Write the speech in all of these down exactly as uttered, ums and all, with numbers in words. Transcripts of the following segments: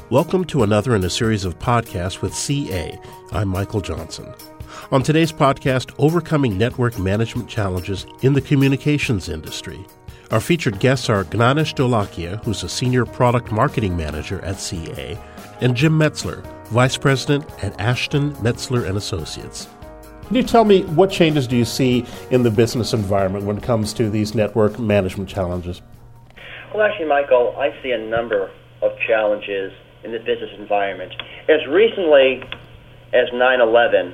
Welcome to another in a series of podcasts with C A. I'm Michael Johnson. On today's podcast, Overcoming Network Management Challenges in the Communications Industry. Our featured guests are Gnanesh Dholakia, who's a Senior Product Marketing Manager at C A, and Jim Metzler, Vice President at Ashton, Metzler and Associates. Can you tell me what changes do you see in the business environment when it comes to these network management challenges? Well, actually, Michael, I see a number of challenges in the business environment. As recently as nine eleven,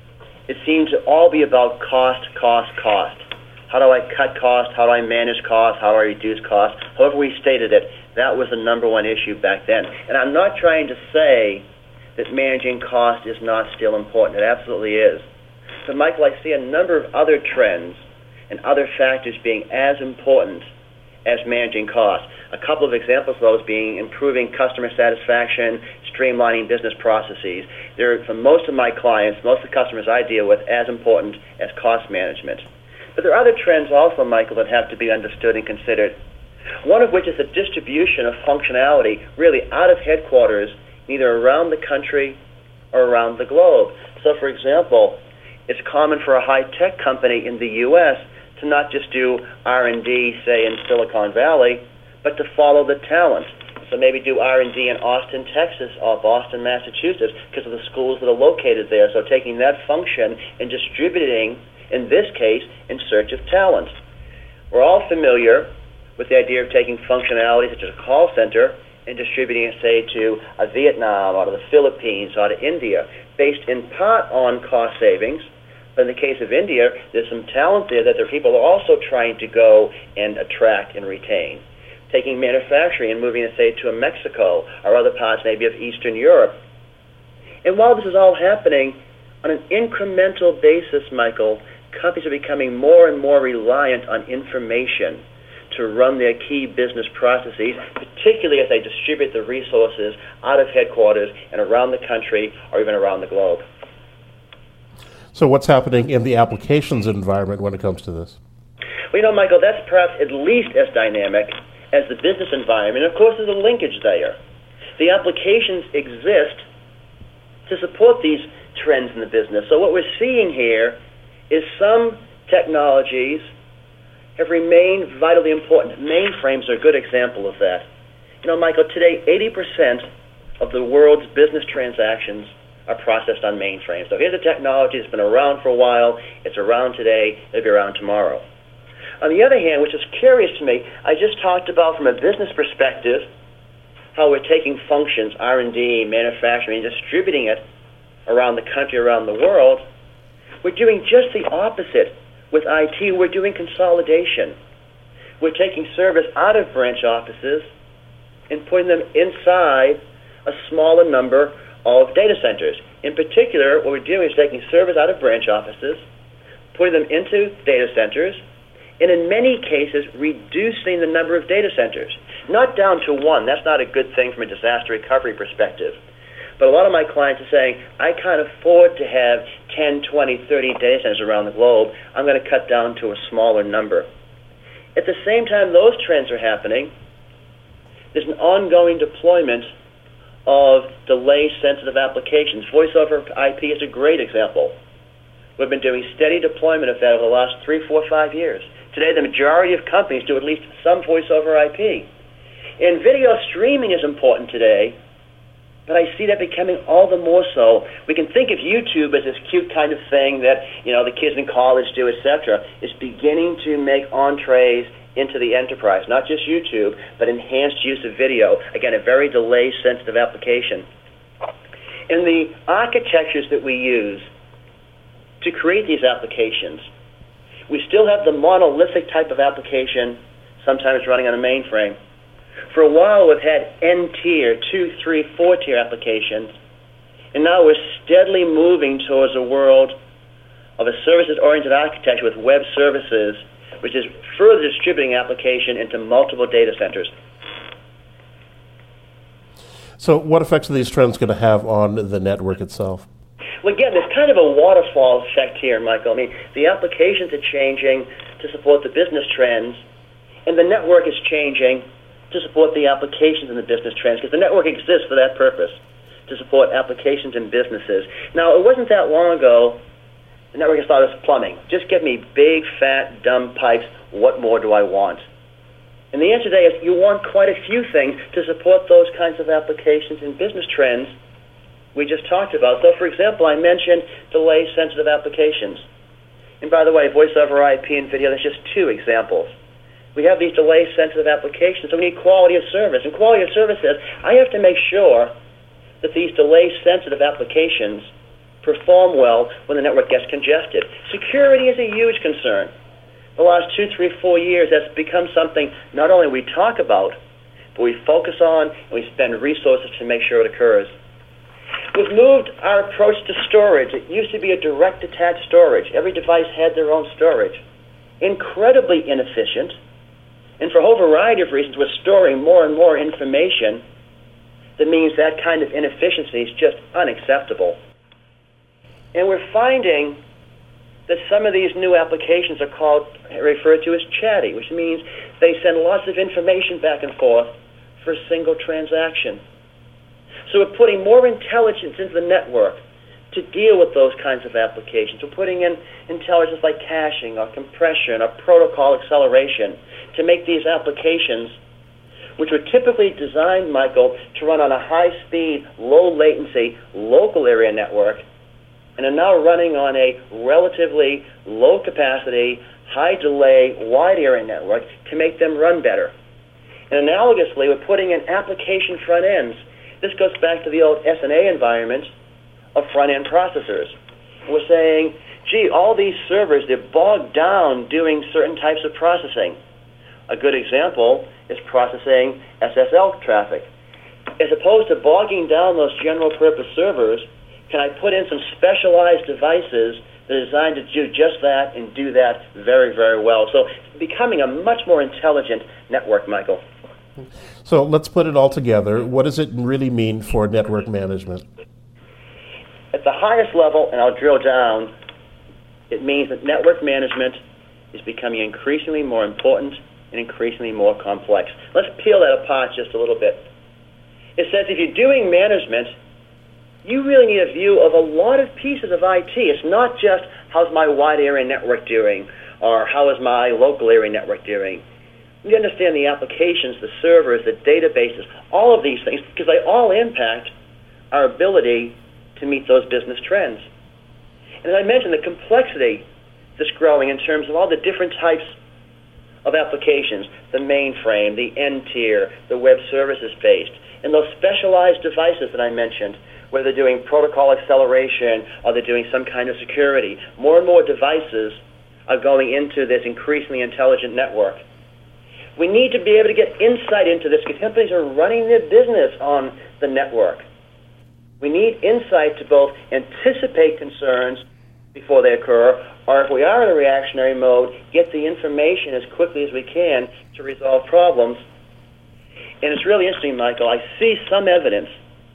it seemed to all be about cost, cost, cost. How do I cut cost? How do I manage cost? How do I reduce cost? However we stated it, that was the number one issue back then. And I'm not trying to say that managing cost is not still important. It absolutely is. But, Michael, I see a number of other trends and other factors being as important as managing costs. A couple of examples of those being improving customer satisfaction, streamlining business processes. They're, for most of my clients, most of the customers I deal with, as important as cost management. But there are other trends also, Michael, that have to be understood and considered. One of which is the distribution of functionality really out of headquarters, either around the country or around the globe. So, for example, it's common for a high-tech company in the U S to not just do R and D, say, in Silicon Valley, but to follow the talent. So maybe do R and D in Austin, Texas, or Boston, Massachusetts, because of the schools that are located there. So taking that function and distributing, in this case, in search of talent. We're all familiar with the idea of taking functionality such as a call center and distributing it, say, to a Vietnam or to the Philippines or to India, based in part on cost savings. But in the case of India, there's some talent there that their people are also trying to go and attract and retain. Taking manufacturing and moving it, say, to a Mexico or other parts maybe of Eastern Europe. And while this is all happening on an incremental basis, Michael, companies are becoming more and more reliant on information to run their key business processes, particularly as they distribute the resources out of headquarters and around the country or even around the globe. So what's happening in the applications environment when it comes to this? Well, you know, Michael, that's perhaps at least as dynamic as the business environment. Of course, there's a linkage there. The applications exist to support these trends in the business. So what we're seeing here is some technologies have remained vitally important. Mainframes are a good example of that. You know, Michael, today eighty percent of the world's business transactions are processed on mainframes. So here's a technology that's been around for a while. It's around today. It'll be around tomorrow. On the other hand, which is curious to me, I just talked about from a business perspective how we're taking functions, R and D, manufacturing, and distributing it around the country, around the world. We're doing just the opposite with I T. We're doing consolidation. We're taking service out of branch offices and putting them inside a smaller number of data centers. In particular, what we're doing is taking service out of branch offices, putting them into data centers, and in many cases, reducing the number of data centers. Not down to one. That's not a good thing from a disaster recovery perspective. But a lot of my clients are saying, I can't afford to have ten, twenty, thirty data centers around the globe. I'm going to cut down to a smaller number. At the same time those trends are happening, there's an ongoing deployment of delay-sensitive applications. Voice over I P is a great example. We've been doing steady deployment of that over the last three, four, five years. Today, the majority of companies do at least some voice over I P. And video streaming is important today, but I see that becoming all the more so. We can think of YouTube as this cute kind of thing that, you know, the kids in college do, et cetera. It's beginning to make entrees into the enterprise, not just YouTube, but enhanced use of video. Again, a very delay-sensitive application. In the architectures that we use to create these applications, we still have the monolithic type of application, sometimes running on a mainframe. For a while, we've had N-tier, two, three, four-tier applications, and now we're steadily moving towards a world of a services-oriented architecture with web services, which is further distributing application into multiple data centers. So what effects are these trends going to have on the network itself? Well, again, there's kind of a waterfall effect here, Michael. I mean, the applications are changing to support the business trends, and the network is changing to support the applications and the business trends, because the network exists for that purpose, to support applications and businesses. Now, it wasn't that long ago the network has thought of plumbing. Just give me big, fat, dumb pipes. What more do I want? And the answer today is you want quite a few things to support those kinds of applications and business trends we just talked about. So, for example, I mentioned delay-sensitive applications. And by the way, voice over I P and video, that's just two examples. We have these delay-sensitive applications, so we need quality of service. And quality of service says I have to make sure that these delay-sensitive applications perform well when the network gets congested. Security is a huge concern. The last two, three, four years, that's become something not only we talk about, but we focus on and we spend resources to make sure it occurs. We've moved our approach to storage. It used to be a direct attached storage. Every device had their own storage. Incredibly inefficient. And for a whole variety of reasons, we're storing more and more information. That means that kind of inefficiency is just unacceptable. And we're finding that some of these new applications are called, referred to as chatty, which means they send lots of information back and forth for a single transaction. So we're putting more intelligence into the network to deal with those kinds of applications. We're putting in intelligence like caching or compression or protocol acceleration to make these applications, which were typically designed, Michael, to run on a high-speed, low-latency, local area network, and are now running on a relatively low-capacity, high-delay, wide-area network to make them run better. And analogously, we're putting in application front ends. This goes back to the old S N A environment of front-end processors. We're saying, gee, all these servers, they're bogged down doing certain types of processing. A good example is processing S S L traffic. As opposed to bogging down those general-purpose servers, can I put in some specialized devices that are designed to do just that and do that very, very well? So it's becoming a much more intelligent network, Michael. So let's put it all together. What does it really mean for network management? At the highest level, and I'll drill down, it means that network management is becoming increasingly more important and increasingly more complex. Let's peel that apart just a little bit. It says if you're doing management, you really need a view of a lot of pieces of I T. It's not just how's my wide area network doing or how is my local area network doing. You understand the applications, the servers, the databases, all of these things, because they all impact our ability to meet those business trends. And as I mentioned, the complexity that's growing in terms of all the different types of applications, the mainframe, the N-tier, the web services-based, and those specialized devices that I mentioned, whether they're doing protocol acceleration or they're doing some kind of security. More and more devices are going into this increasingly intelligent network. We need to be able to get insight into this because companies are running their business on the network. We need insight to both anticipate concerns before they occur, or if we are in a reactionary mode, get the information as quickly as we can to resolve problems. And it's really interesting, Michael. I see some evidence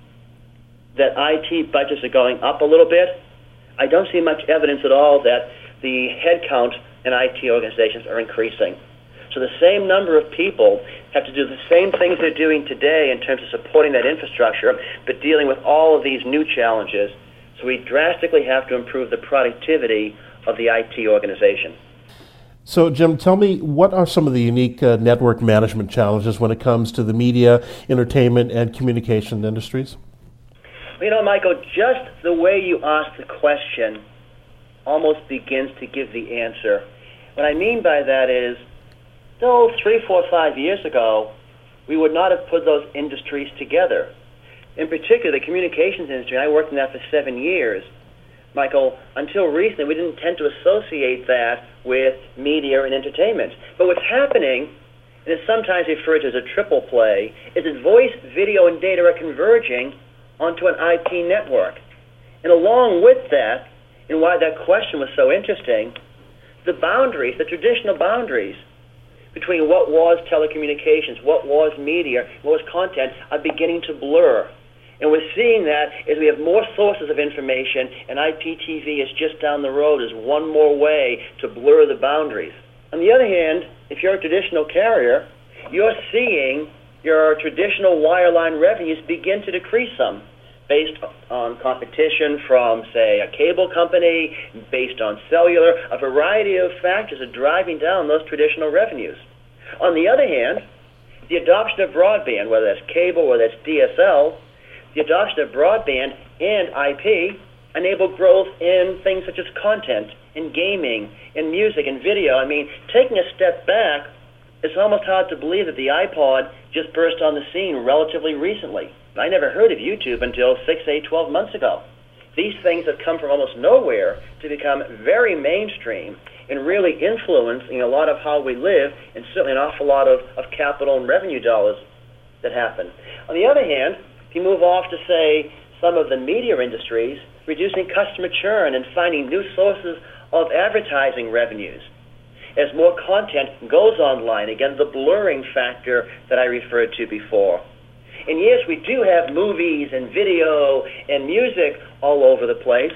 that I T budgets are going up a little bit. I don't see much evidence at all that the headcount in I T organizations are increasing. So the same number of people have to do the same things they're doing today in terms of supporting that infrastructure, but dealing with all of these new challenges. So we drastically have to improve the productivity of the I T organization. So, Jim, tell me, what are some of the unique uh, network management challenges when it comes to the media, entertainment, and communication industries? You know, Michael, just the way you ask the question almost begins to give the answer. What I mean by that is, though three, four, five years ago, we would not have put those industries together. In particular, the communications industry, I worked in that for seven years. Michael, until recently, we didn't tend to associate that with media and entertainment. But what's happening, and it's sometimes referred to as a triple play, is that voice, video, and data are converging onto an I P network. And along with that, and why that question was so interesting, the boundaries, the traditional boundaries between what was telecommunications, what was media, what was content, are beginning to blur. And we're seeing that as we have more sources of information, and I P T V is just down the road as one more way to blur the boundaries. On the other hand, if you're a traditional carrier, you're seeing our traditional wireline revenues begin to decrease some, based on competition from, say, a cable company, based on cellular. A variety of factors are driving down those traditional revenues. On the other hand, the adoption of broadband, whether that's cable, whether that's D S L, the adoption of broadband and I P enable growth in things such as content, in gaming, in music, and video. I mean, taking a step back, it's almost hard to believe that the iPod just burst on the scene relatively recently. I never heard of YouTube until six, eight, twelve months ago. These things have come from almost nowhere to become very mainstream and really influencing a lot of how we live, and certainly an awful lot of, of capital and revenue dollars that happen. On the other hand, if you move off to, say, some of the media industries, reducing customer churn and finding new sources of advertising revenues. As more content goes online, again, the blurring factor that I referred to before. And yes, we do have movies and video and music all over the place.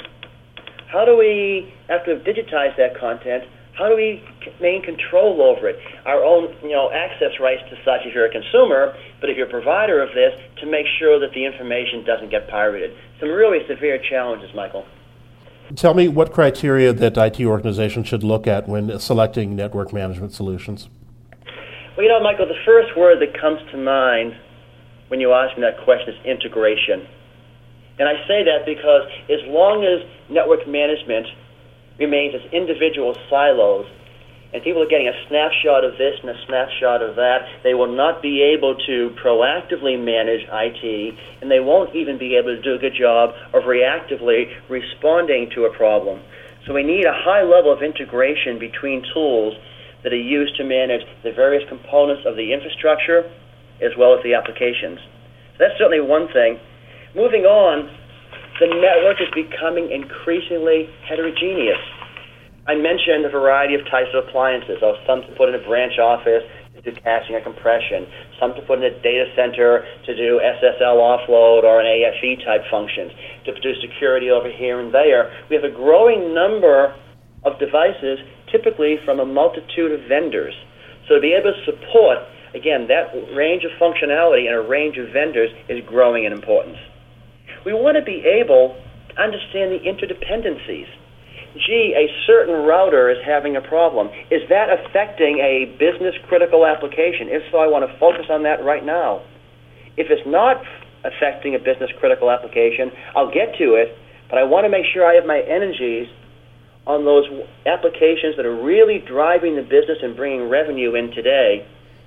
How do we, after we've digitized that content, how do we maintain control over it? Our own, you know, access rights to such if you're a consumer, but if you're a provider of this, to make sure that the information doesn't get pirated. Some really severe challenges, Michael. Tell me what criteria that I T organizations should look at when selecting network management solutions. Well, you know, Michael, the first word that comes to mind when you ask me that question is integration. And I say that because as long as network management remains as individual silos, and people are getting a snapshot of this and a snapshot of that, they will not be able to proactively manage I T, and they won't even be able to do a good job of reactively responding to a problem. So we need a high level of integration between tools that are used to manage the various components of the infrastructure as well as the applications. So that's certainly one thing. Moving on, the network is becoming increasingly heterogeneous. I mentioned a variety of types of appliances. Oh, some to put in a branch office to do caching or compression, some to put in a data center to do S S L offload or an A F E type functions, to do security over here and there. We have a growing number of devices, typically from a multitude of vendors. So to be able to support, again, that range of functionality and a range of vendors is growing in importance. We want to be able to understand the interdependencies. Gee, a certain router is having a problem. Is that affecting a business-critical application? If so, I want to focus on that right now. If it's not affecting a business-critical application, I'll get to it, but I want to make sure I have my energies on those applications that are really driving the business and bringing revenue in today.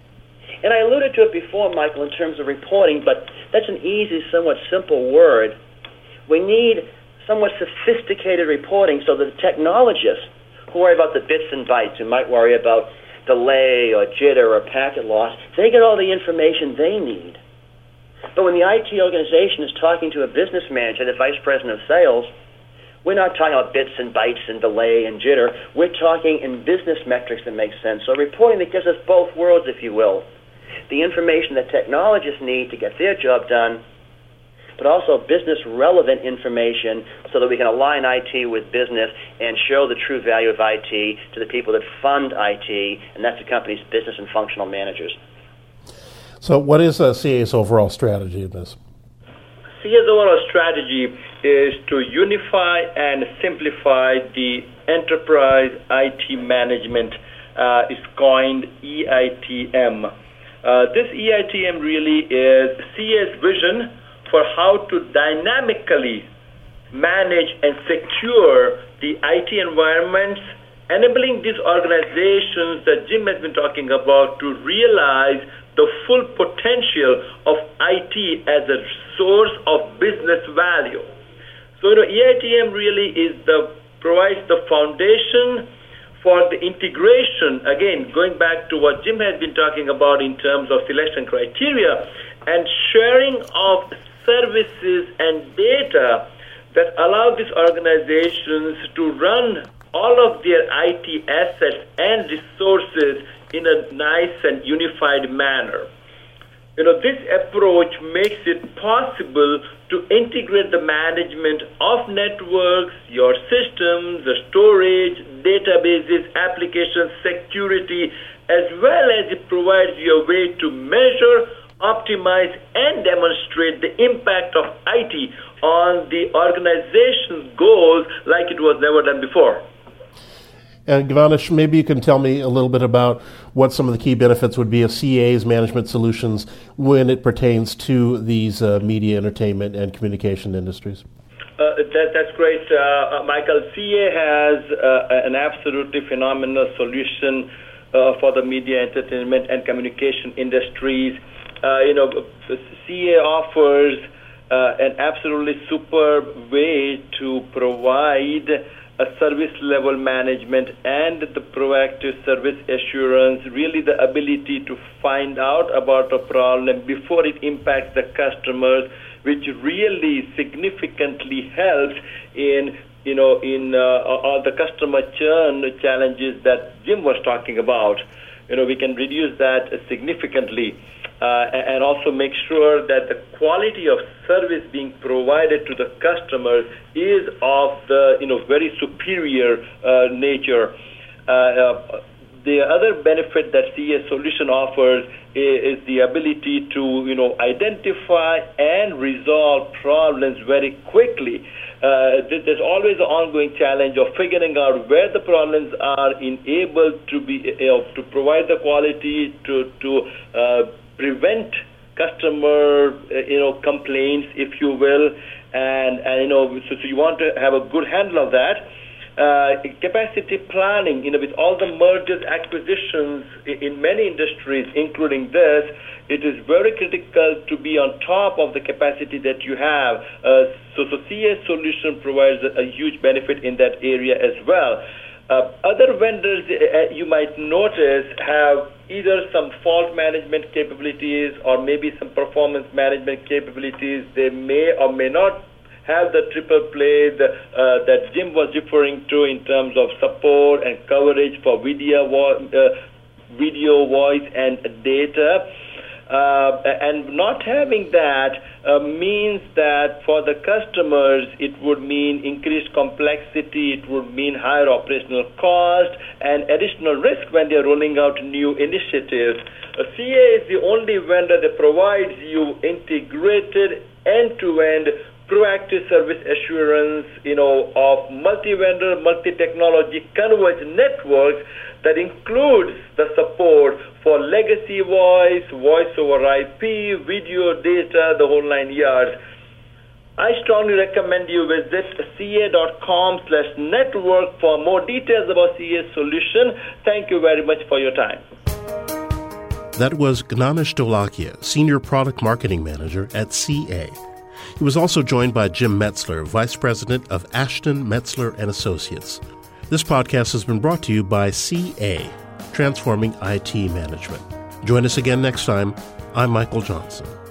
And I alluded to it before, Michael, in terms of reporting, but that's an easy, somewhat simple word. We need somewhat sophisticated reporting so that the technologists who worry about the bits and bytes, who might worry about delay or jitter or packet loss, they get all the information they need. But when the I T organization is talking to a business manager, the vice president of sales, we're not talking about bits and bytes and delay and jitter. We're talking in business metrics that make sense. So reporting that gives us both worlds, if you will. The information that technologists need to get their job done, but also business-relevant information so that we can align I T with business and show the true value of I T to the people that fund I T, and that's the company's business and functional managers. So what is uh, C A's overall strategy in this? C A's overall strategy is to unify and simplify the enterprise I T management. Uh, it's coined E I T M. Uh, this E I T M really is C A's vision for how to dynamically manage and secure the I T environments, enabling these organizations that Jim has been talking about to realize the full potential of I T as a source of business value. So, you know, E I T M really is the provides the foundation for the integration, again, going back to what Jim has been talking about in terms of selection criteria and sharing of services and data that allow these organizations to run all of their I T assets and resources in a nice and unified manner. You know, this approach makes it possible to integrate the management of networks, your systems, the storage, databases, applications, security, as well as it provides you a way to measure, optimize and demonstrate the impact of I T on the organization's goals like it was never done before. And Gavanish, maybe you can tell me a little bit about what some of the key benefits would be of C A's management solutions when it pertains to these uh, media, entertainment, and communication industries. Uh, that, that's great, uh, uh, Michael. C A has uh, an absolutely phenomenal solution uh, for the media, entertainment, and communication industries. Uh, you know, C A offers uh, an absolutely superb way to provide a service level management and the proactive service assurance, really the ability to find out about a problem before it impacts the customers, which really significantly helps in you know in uh, all the customer churn challenges that Jim was talking about. You know, we can reduce that significantly. Uh, and also make sure that the quality of service being provided to the customers is of the you know very superior uh, nature. Uh, uh, the other benefit that C A solution offers is, is the ability to you know identify and resolve problems very quickly. Uh, there's always an ongoing challenge of figuring out where the problems are, in able to be you know, to provide the quality to to uh, prevent customer, uh, you know, complaints, if you will, and, and you know, so, so you want to have a good handle of that. Uh, capacity planning, you know, with all the mergers, acquisitions in, in many industries, including this, it is very critical to be on top of the capacity that you have. Uh, so, so C A solution provides a, a huge benefit in that area as well. Uh, other vendors, uh, you might notice, have either some fault management capabilities or maybe some performance management capabilities. They may or may not have the triple play the, uh, that Jim was referring to in terms of support and coverage for video, vo- uh, video voice, and data. Uh, and not having that uh, means that for the customers, it would mean increased complexity, it would mean higher operational cost, and additional risk when they're rolling out new initiatives. Uh, C A is the only vendor that provides you integrated, end-to-end, proactive service assurance, you know, of multi-vendor, multi-technology converged networks that includes the support for legacy voice, voice over I P, video, data, the whole nine yards. I strongly recommend you visit ca.com slash network for more details about C A's solution. Thank you very much for your time. That was Gavanish Dholakia, Senior Product Marketing Manager at C A. He was also joined by Jim Metzler, Vice President of Ashton, Metzler and Associates. This podcast has been brought to you by C A, Transforming I T Management. Join us again next time. I'm Michael Johnson.